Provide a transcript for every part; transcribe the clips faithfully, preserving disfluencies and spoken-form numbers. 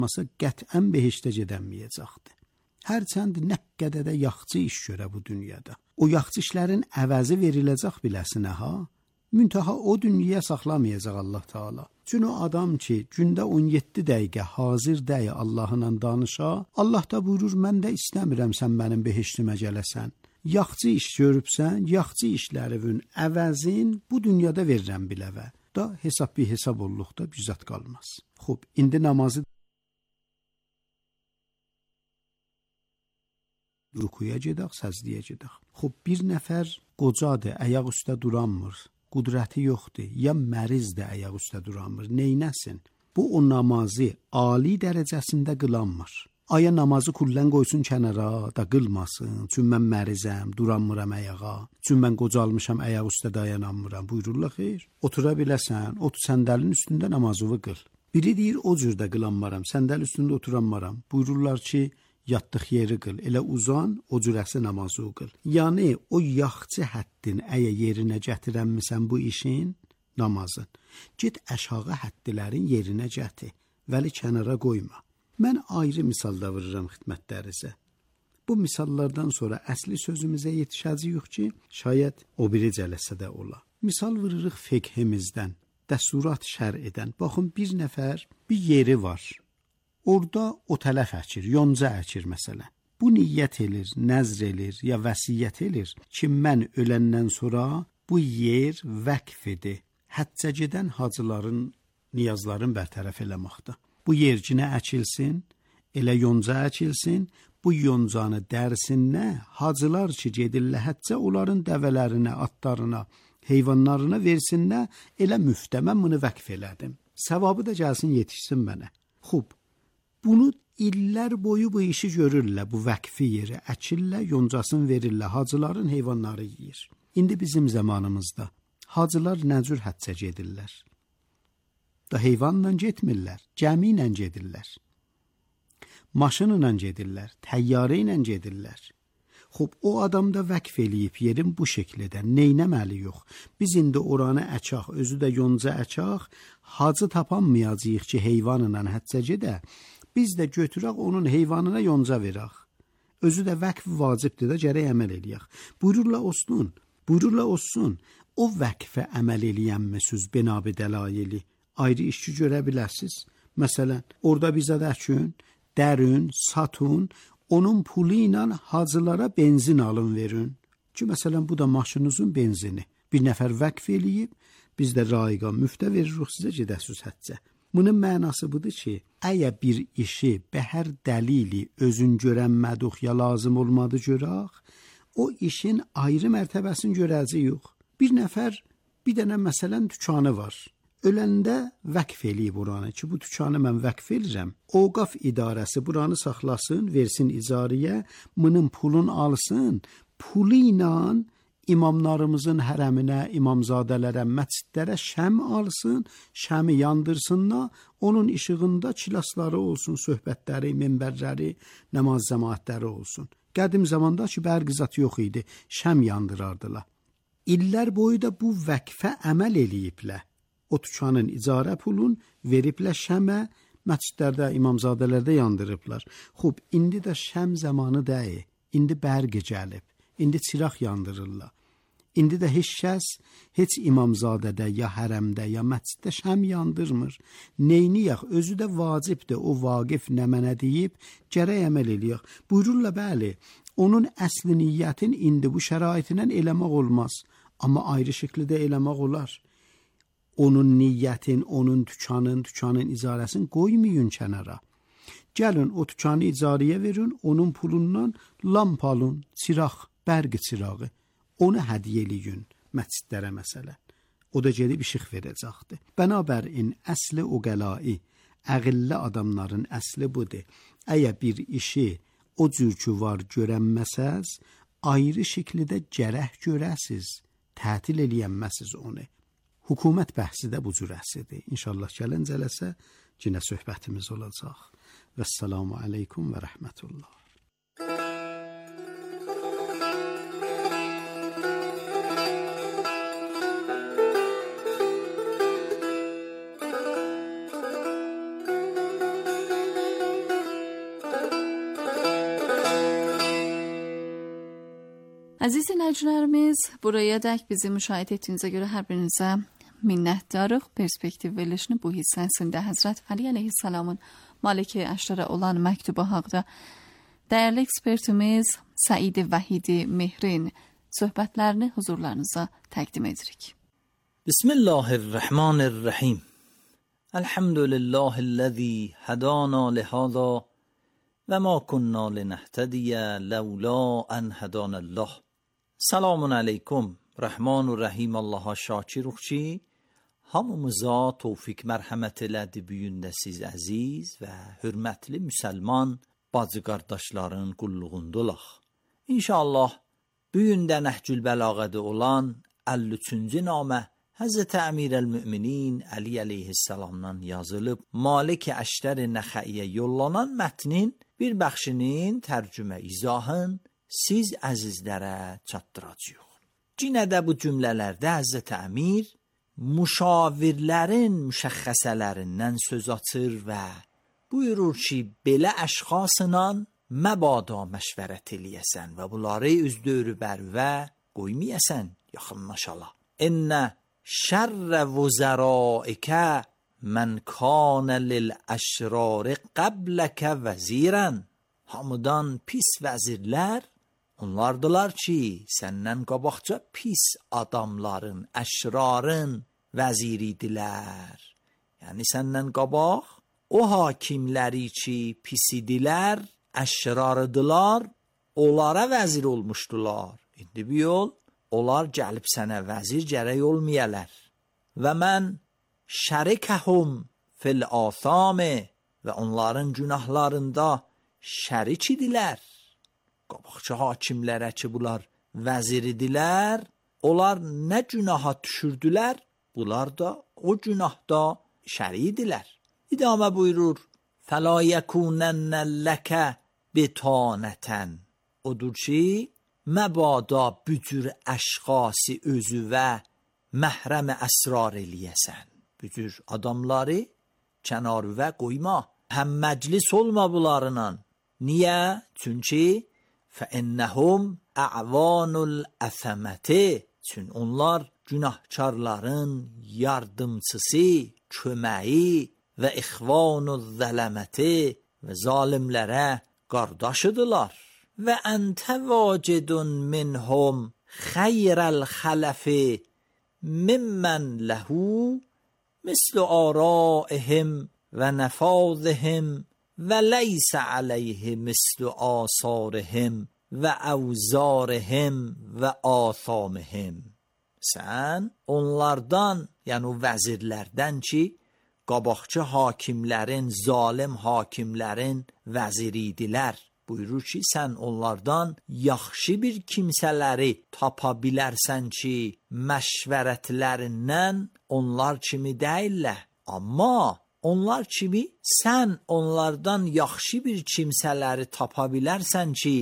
masa qətən behiştə gedənməyəcəkdir. Hərçənd nə qədər də yaxçı iş görə bu dünyada. O yaxçı işlərin əvəzi veriləcək biləsinə ha. Müntaha o dünyaya saxlamayacaq Allah Taala. Çünki o adam ki, gündə on yeddi dəqiqə hazır dəyə Allahla danışa, Allah da buyurur, mən də istəmirəm sən mənim behiştimə gələsən. Yaxçı iş görübsən, yaxçı işlərinin əvəzin bu dünyada verirəm biləvə. Da hesab bir hesab olluqda güzət qalmaz. Xoş, indi namazı rukuya gedək, səzdiyə gedək. Xoş, bir nəfər qocadır, ayaq üstə duranmır. Qudrəti yoxdur, ya mərizdir, ayaq üstə duranmır. Neynəsin? Bu o namazı ali dərəcəsində qılanmır. Aya namazı kullən qoysun kənara, da qılmasın. Çünki mən mərizəm, duranmıram ayağa. Çünki mən qocalmışam, ayaq üstə dayanamıram. Buyururlar, xeyr. Otura biləsən, otur səndəlin üstündə namazını qıl. Biri deyir, o cürdə qılanmaram, səndəl üstündə oturanmaram. Buyururlar ki, yatdıq yeri qıl, elə uzan, o cürəsi namazı qıl. Yəni, o yaxçı həddin əyə yerinə gətirənmisən bu işin, namazın. Get əşağı həddilərin yerinə gətir, vəli kənara qoyma. Mən ayrı misalda vururam xidmətlərinizə. Bu misallardan sonra əsli sözümüzə yetişəcəyik ki, şayət o biri cələsədə ola. Misal vururuq fiqhimizdən, dəsturat şər edən. Baxın, bir nəfər bir yeri var. Orada o tələf əkir, yonca əkir məsələn. Bu niyyət edir, nəzr edir, ya vəsiyyət edir ki, mən öləndən sonra bu yer vəqf edir. Həccə gedən hacıların, niyazların bərtərəf eləməkdə. Bu yercinə əkilsin, elə yonca əkilsin, bu yoncanı dərsinə hacılar ki, gedirlər həccə, onların dəvələrinə, atlarına, heyvanlarına versinlər, elə müftə, mən bunu vəqf elədim. Savabı da gəlsin, yetişsin mənə. Xub. Bunu illər boyu bu işi görürlər, bu vəqfi yeri əkirlər, yoncasını verirlər, hacıların heyvanları yiyir. İndi bizim zamanımızda hacılar nə cür həccə gedirlər? Da heyvanla getmirlər, gəmi ilə gedirlər. Maşınla gedirlər, təyyarə ilə gedirlər. Xoş, o adam da vəqf eləyib yerin bu şəkildə, neynəməli yox. Biz indi oranı əkaq, özü də yonca əkaq, hacı tapanmayacaq ki, heyvanla həccə gedə. Biz də götürək onun heyvanına yonca verək. Özü də vəqf vacibdir də gərək əməl eləyək. Buyururlar olsun, buyururlar olsun. O vəqfə əməl eləyənməsiz benabi dəlayeli ayrı işçi görə bilərsiniz. Məsələn, orada bizə dəkün, dərin, satun, onun pulu ilə hacılara benzin alın verin. Ki, məsələn, bu da maşınınızın benzini. Bir nəfər vəqf eləyib, biz də raiqa müftə veririk sizə gedəsiz həccə. Bunun mənası budur ki, əgər bir işi bə hər dəlili özün görənmədik ya lazım olmadı görək, o işin ayrı mərtəbəsini görəcəyik. Bir nəfər, bir dənə məsələn dükanı var. Öləndə vəqf eləyib buranı ki, bu dükanı mən vəqf eləyirəm. Ovqaf idarəsi buranı saxlasın, versin icariyə, bunun pulun alsın, pulu ilə imamlarımızın hərəminə, imamzadələrə, məscidlərə şəm alsın, şəmi yandırsınlar, onun işığında kilasları olsun, söhbətləri, minbərləri, namaz cəmaətləri olsun. Qədim zamanda ki, bərqizat yox idi, şəm yandırardılar. İllər boyu da bu vəqfə əməl eləyiblər. O tükanın icarə pulun veriblər şəmə, məscidlərdə, imamzadələrdə yandırıblar. Xub, indi də şəm zamanı deyil, indi bərqi gəlib. İndi çıraq yandırırlar. İndi də heç kəs, heç imamzadədə, ya hərəmdə, ya məsciddə şəm yandırmır. Neyniyək, özü də vacibdir, o vaqif nə mənə deyib, gərək əməl eləyək. Buyururlar, bəli, onun əsli niyyətin indi bu şəraitindən eləmək olmaz. Amma ayrı şəkildə eləmək olar. Onun niyyətin, onun tükanın, tükanın icarəsini qoymayın kənara. Gəlin, o tükanı icariyə verin, onun pulundan lamp alın, çıraq, bərqi çırağı. Onu hədiyyə eləyin məscidlərə məsələn. O da gedib işıq verəcəkdir. Bənabərin əsli o qəlai, əqilli adamların əsli budur. Əgər bir işi o cür ki var görənməsəz, ayrı şəkildə gərək görəsiz, tətil eləyənməsiz onu. Hökumət bəhsi də bu cürəsidir. İnşallah gələn cələsə yenə söhbətimiz olacaq. Vəssalamu aleykum və rəhmətullah. Əziz dinləyicilərimiz, buraya dək bizi müşahidə etdiyinizə görə hər birinizə minnətdarıq. Perspektiv verilişinin bu hissəsində Həzrət Əli əleyhissalamın Malik-i Əşrərə olan məktubu haqqında dəyərli ekspertimiz Səid Vəhidi Mehrin söhbətlərini huzurlarınıza təqdim edirik. Bismillahirrahmanirrahim. Elhamdülillahi'llezî hedâna lihâzâ ve ma kunna linehtediye levlâ en hedânallah. Selamun aleyküm. Rəhman və Rəhim Allaha şakiruq ki, hamımıza tövfik mərhəmət elədi büyündə siz əziz və hürmətli müsəlman bacı qardaşların qulluğundulaq. İnşallah büyündə Nəhcül Bəlağədə olan əlli üçüncü namə Həzrəti Əmirəl-Müminin Əli əleyhissalamdan yazılıb Malik-i Əşrər Nəxəiyə yollanan mətnin bir bəxşinin tərcümə izahın siz əzizlərə çatdıracağıq. Yenə də bu cümlələrdə Həzrəti Əmir müşavirlərin müşəxxəsələrindən söz açır və buyurur ki, belə əşxasla məbada məşvərət eləyəsən və bunları üz dövrü bərvə qoymayəsən, yaxınlaşala. İnnə şərrə vuzəraikə mən kanə lil-əşrarı qəbləkə vəzirən. Hamıdan pis vəzirlər onlardılar ki, səndən qabaqca pis adamların, əşrarın vəziriydilər. Yəni səndən qabaq o hakimləri ki, pis idilər, əşrarıdılar, onlara vəzir olmuşdular. İndi bir yol, onlar gəlib sənə vəzir gərək olmayalar. Və mən şərikəhum fil āthāmi və onların günahlarında şərik idilər. Qabaqçı hakimlərə ki, bunlar vəzir idilər, onlar nə günaha düşürdülər, bunlar da o günahda şərik idilər. İdamə buyurur, فَلَا يَكُونَنَّ لَكَ بِتَانَةً. Odur ki, məbada bücür əşxası özü və məhrəm əsrar eləyəsən. Bücür adamları kənarı və qoyma. Həm məclis olma bunlarla. Niyə? Çünki فَإِنَّهُمْ أَعْوَانُ الْأَثَمَةِ. Çün onlar günahkarların yardımçısı, köməyi və ixvanu zələməti və zalimlərə qardaşıdırlar. Və əntə vacidun minhum xeyrəl xələfi mimmən ləhu mislu āraihim və nəfazihim və leysə aleyhi mislu asarihim və əvzarihim və āthamihim. Sən onlardan, yəni o vəzirlərdən ki, qabaqçı hakimlərin, zalim hakimlərin vəziri idilər. Buyurur ki, sən onlardan yaxşı bir kimsələri tapa bilərsən ki, məşvərətlərindən onlar kimi deyirlər. Amma onlar kimi sən onlardan yaxşı bir kimsələri tapa bilərsən ki,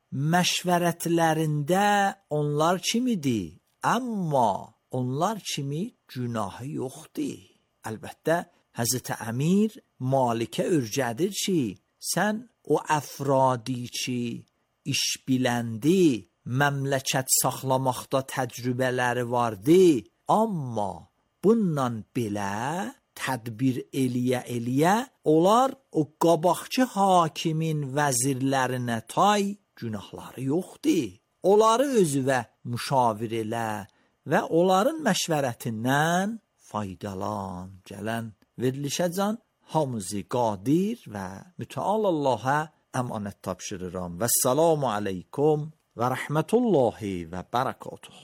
məşvərətlərində onlar kimidir. Amma onlar kimi günahı yoxdur. Əlbəttə, Həzrəti Əmir Malikə örgədir ki, sən o əfradi ki, iş biləndi, məmləkət saxlamaqda təcrübələri vardı, amma bununla belə tədbir eləyə-eləyə, onlar o qabaqçı hakimin vəzirlərinə tay günahları yoxdur. Onları özüvə müşavir elə və onların məşvərətindən faydalan. Gələn verilişə can hamızı qadir və mütəal Allaha əmanət tapşırıram. Və səlamu aleykum və rəhmətullahi və bərəkatuhu.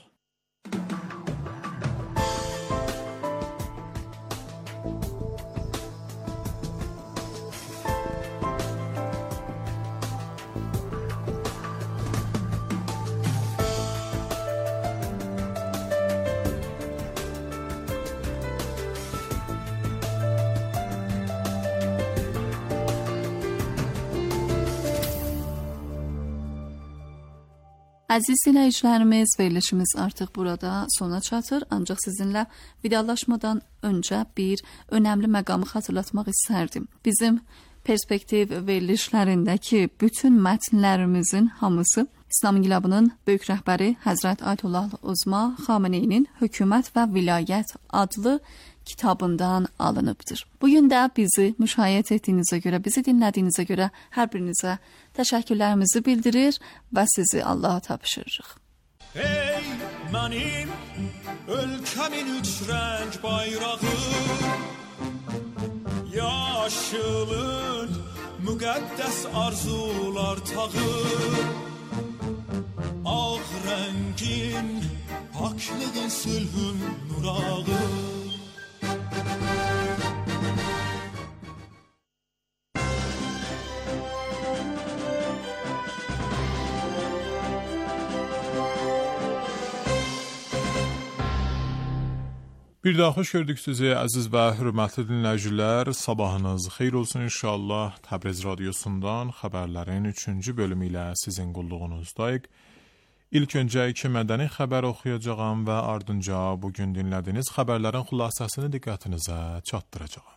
Əziz dinləyicilərimiz, verilişimiz artıq burada sona çatır. Ancaq sizinlə vidalaşmadan öncə bir önəmli məqamı xatırlatmaq istərdim. Bizim perspektiv verilişlərindəki bütün mətnlərimizin hamısı İslam İnqilabının böyük rəhbəri Həzrət Ayətullah Uzma Xameneyinin Hökumət və Vilayət adlı kitabından alınıbdır. Bugün də bizi müşahidə etdiyinizə görə, bizi dinlədiyinizə görə hər birinizə təşəkkürlərimizi bildirir və sizi Allaha tapşırırıq. Ey mənim ölkəmin üç rəng bayrağı, yaşılın müqəddəs arzular tağı, ağ rəngin paklığın sülhün nurağı. Bir daha xoş gördük sizi əziz və hörmətli dinləyicilər. Sabahınız xeyir olsun inşallah. Təbriz radiosundan xəbərlərin üçüncü bölümü ilə sizin qulluğunuzdayıq. İlk öncə iki mədəni xəbər oxuyacağam və ardınca bugün dinlədiyiniz xəbərlərin xülasəsini diqqətinizə çatdıracağam.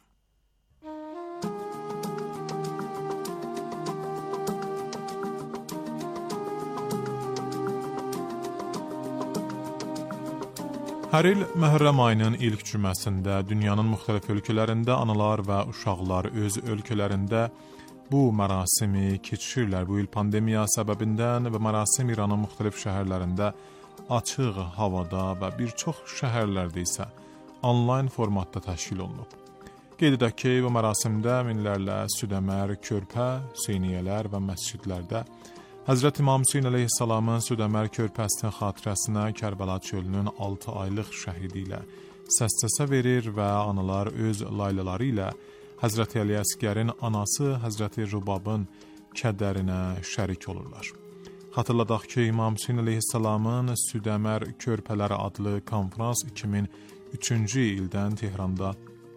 Hər il Məhərrəm ayının ilk cüməsində dünyanın müxtəlif ölkələrində analar və uşaqlar öz ölkələrində bu mərasimi keçirirlər. Bu il pandemiya səbəbindən və mərasim İranın müxtəlif şəhərlərində açıq havada və bir çox şəhərlərdə isə onlayn formatda təşkil olunub. Qeyd edək ki, bu mərasimdə minlərlə südəmər, körpə, hüseyniyələr və məscidlərdə Həzrət İmam Hüseyn əleyhissalamın Südəmər körpəsinin xatirəsinə Kərbəla çölünün altı aylıq şəhidi ilə səs-səsə verir və analar öz laylaları ilə Həzrət Əli Əsgərin anası Həzrəti Rubabın kədərinə şərik olurlar. Xatırladaq ki, İmam Hüseyn əleyhissalamın Südəmər körpələri adlı konfrans iki min üçüncü ildən Tehranda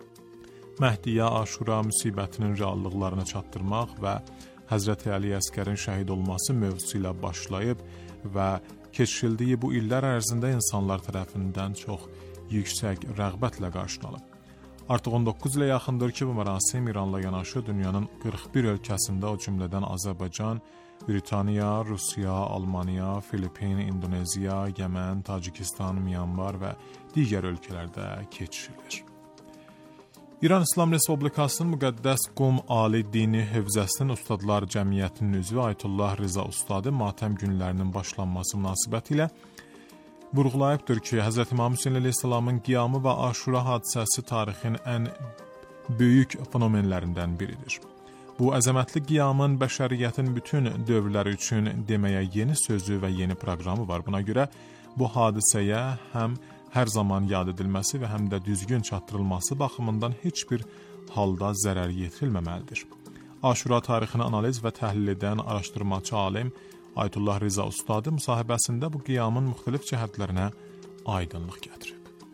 Məhdiyə Aşura müsibətinin reallıqlarını çatdırmaq və Həzrəti Əli Əsgərin şəhid olması mövzusu ilə başlayıb və keçirildiyi bu illər ərzində insanlar tərəfindən çox yüksək rəğbətlə qarşılanıb. Artıq on doqquz ilə yaxındır ki, bu mərasim İranla yanaşı dünyanın qırx bir ölkəsində, o cümlədən Azərbaycan, Britaniya, Rusiya, Almaniya, Filipin, İndoneziya, Yəmən, Tacikistan, Myanmar və digər ölkələrdə keçirilir. İran İslam Respublikasının Müqəddəs Qum Ali Dini Hövzəsinin Ustadlar Cəmiyyətinin üzvü Ayətullah Rıza Ustadı matəm günlərinin başlanması münasibəti ilə vurğulayıbdır ki, Həzrət İmam Hüseyn əleyhissalamın qiyamı və Aşura hadisəsi tarixin ən böyük fenomenlərindən biridir. Bu əzəmətli qiyamın bəşəriyyətin bütün dövrləri üçün deməyə yeni sözü və yeni proqramı var. Buna görə bu hadisəyə həm hər zaman yad edilməsi və həm də düzgün çatdırılması baxımından heç bir halda zərər yetirilməməlidir. Aşura tarixini analiz və təhlil edən araşdırmacı alim Ayətullah Rıza Ustadı müsahibəsində bu qiyamın müxtəlif cəhətlərinə aydınlıq gətirib.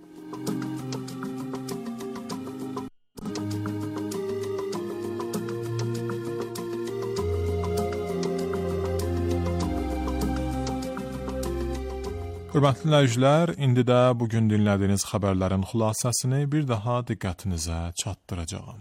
Hörmətli dinləyicilər, indi də bugün dinlədiyiniz xəbərlərin xülasəsini bir daha diqqətinizə çatdıracağam.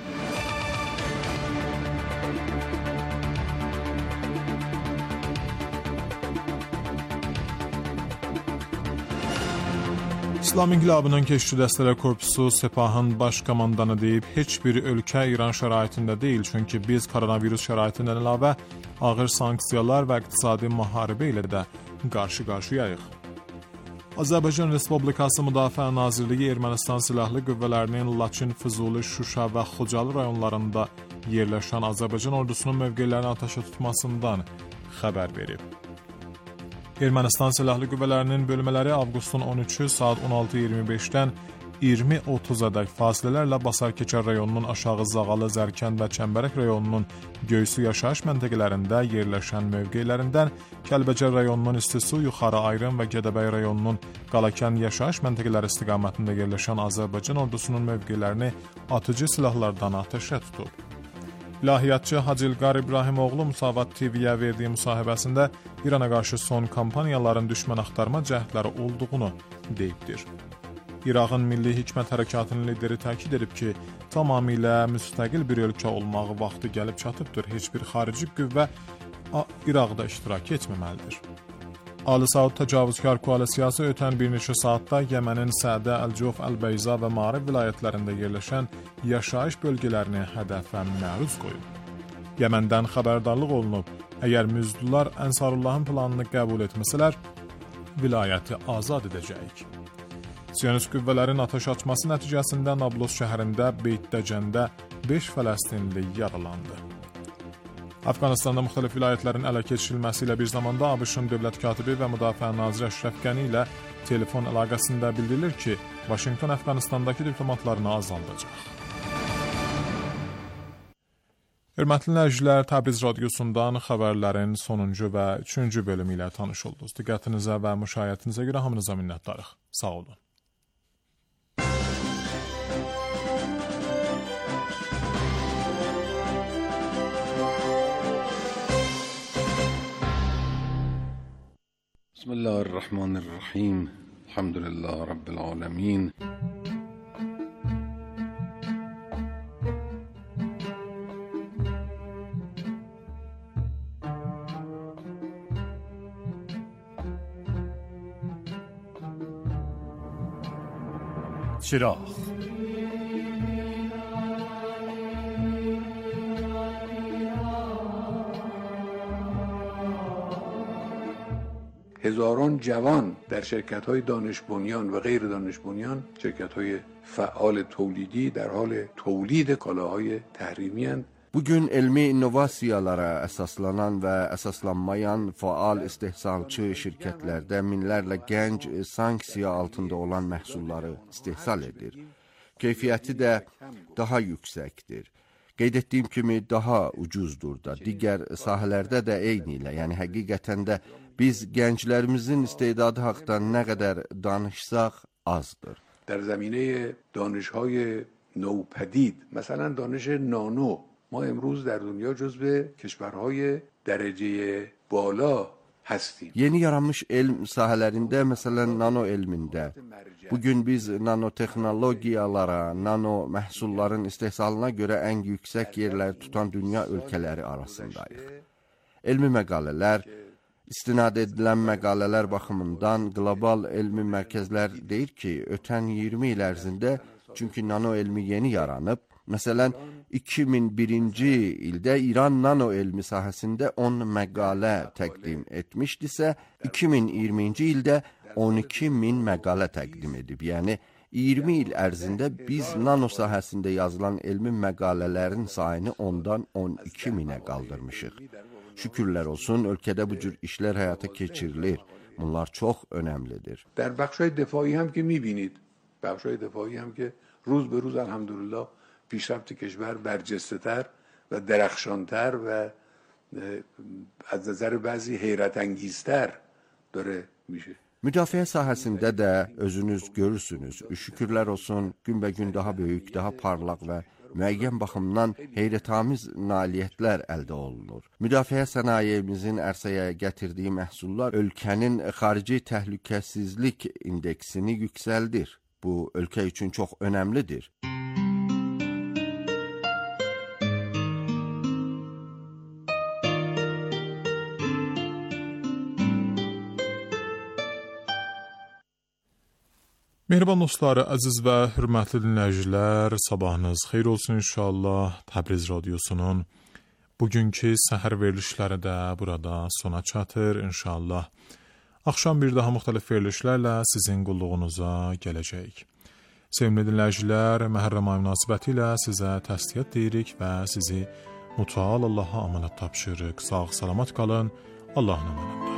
İslam İnqilabının Keşikçi Dəstələr Korpusu Sepahın baş komandanı deyib, heç bir ölkə İran şəraitində deyil, çünki biz koronavirus şəraitindən əlavə ağır sanksiyalar və iqtisadi müharibə ilə də qarşı-qarşıyayıq. Azərbaycan Respublikası Müdafiə Nazirliyi Ermənistan Silahlı Qüvvələrinin Laçın, Füzuli, Şuşa və Xocalı rayonlarında yerləşən Azərbaycan ordusunun mövqelərini atəşə tutmasından xəbər verib. Ermənistan Silahlı Qüvvələrinin bölmələri avqustun on üçü saat on altı iyirmi beşdən iyirmi otuzadək fasilələrlə Basarkeçər rayonunun Aşağı Zağalı, Zərkənd və Çəmbərək rayonunun Göysu yaşayış məntəqələrində yerləşən mövqelərindən Kəlbəcər rayonunun İstisu, Yuxarı Ayrın və Gədəbəy rayonunun Qalakən yaşayış məntəqələri istiqamətində yerləşən Azərbaycan ordusunun mövqelərini atıcı silahlardan atəşə tutub. İlahiyyatçı Hacı İlqar İbrahimoğlu Müsavat T V-yə verdiyi müsahibəsində İrana qarşı son kampaniyaların düşmən axtarma cəhdləri olduğunu deyibdir. İraqın Milli Hikmət Hərəkatının lideri təkid edib ki, tamamilə müstəqil bir ölkə olmağı vaxtı gəlib çatıbdır. Heç bir xarici qüvvə İraqda iştirak etməməlidir. Ali Saud təcavüzkar koalisiyası ötən bir neçə saatda Yemenin Sədə, Əl-Cuf, Əl-Beyza və Mağrib vilayətlərində yerləşən yaşayış bölgələrini hədəfə məruz qoyub. Yeməndən xəbərdarlıq olunub, əgər müzdülər Ənsarullahın planını qəbul etməsələr, vilayəti azad edəcəyik. Siyonist qüvvələrin atəş açması nəticəsində Nablus şəhərində Beytdəcəndə beş Fələstinli yaralandı. Afqanistanda müxtəlif vilayətlərin ələ keçirilməsi ilə bir zamanda ABŞ-ın dövlət katibi və müdafiə naziri Əşrəf Qəni ilə telefon əlaqəsində bildirilir ki, Vaşinqton Əfqanistandakı diplomatlarını azaldacaq. Hörmətli dinləyicilər, Təbriz radiosundan xəbərlərin sonuncu və üçüncü bölümü ilə tanış oldunuz. Diqqətinizə və müşahiyyətinizə görə hamınıza minnətdarıq. Sağ olun. بسم الله الرحمن الرحیم الحمد لله رب العالمین چراغ هزاران جوان در شرکت‌های دانش بنیان و غیر دانش بنیان، شرکت‌های فعال تولیدی در حال تولید کالاهای تحریمی اند. Bugün elmi innovasiyalara əsaslanan və əsaslanmayan faal istehsalçı şirkətlərdə minlərlə gənc sanksiya altında olan məhsulları istehsal edir. Keyfiyyəti də daha yüksəkdir. Qeyd etdiyim kimi daha ucuzdur da. Digər sahələrdə də eyni ilə, yəni həqiqətən də biz gənclərimizin istedadı haqqında nə qədər danışsaq azdır. در زمینه دانش‌های نوپدید، مثلا دانش نانو، ما امروز در دنیا جزو کشورهای درجه بالا هستیم. Yeni yaranmış elm sahələrində, məsələn nano elmində, bugün biz nanotexnologiyalara, nano məhsulların istehsalına görə ən yüksək yerləri tutan dünya ölkələri arasındayıq. Elmi məqalələr, istinad edilən məqalələr baxımından qlobal elmi mərkəzlər deyir ki, ötən iyirmi il ərzində, çünki nano elmi yeni yaranıb, məsələn, iki min birinci ildə İran nano elmi sahəsində on məqalə təqdim etmişdisə, iki min iyirminci ildə on iki min məqalə təqdim edib. Yəni, iyirmi il ərzində biz nano sahəsində yazılan elmi məqalələrin sayını ondan on iki minə qaldırmışıq. Şükürlər olsun, ölkədə bu cür işlər həyata keçirilir. Bunlar çox önəmlidir. در بخش‌های دفاعی هم که می‌بینید، بخش‌های دفاعی هم که روز به روز الحمدلله پیشرفت کشور برجسته‌تر و درخشانتر و از نظر بعضی حیرت انگیزتر döre میشه. Müdafiə sahəsində də özünüz görürsünüz. Şükürlər olsun, günbəgün daha böyük, daha parlaq və müəyyən baxımdan heyrətamiz nailiyyətlər əldə olunur. Müdafiə sənayemizin ərsəyə gətirdiyi məhsullar ölkənin xarici təhlükəsizlik indeksini yüksəldir. Bu, ölkə üçün çox önəmlidir. Mehriban dostlar, əziz və hörmətli dinləyicilər, sabahınız xeyir olsun inşallah. Təbriz radiosunun bugünkü səhər verilişləri də burada sona çatır inşallah. Axşam bir daha müxtəlif verilişlərlə sizin qulluğunuza gələcəyik. Sevimli dinləyicilər, Məhərrəm ayı münasibəti ilə sizə təsliyyət deyirik və sizi mütəal Allaha amanət tapşırırıq. Sağ, salamat qalın, Allahın amanətdə.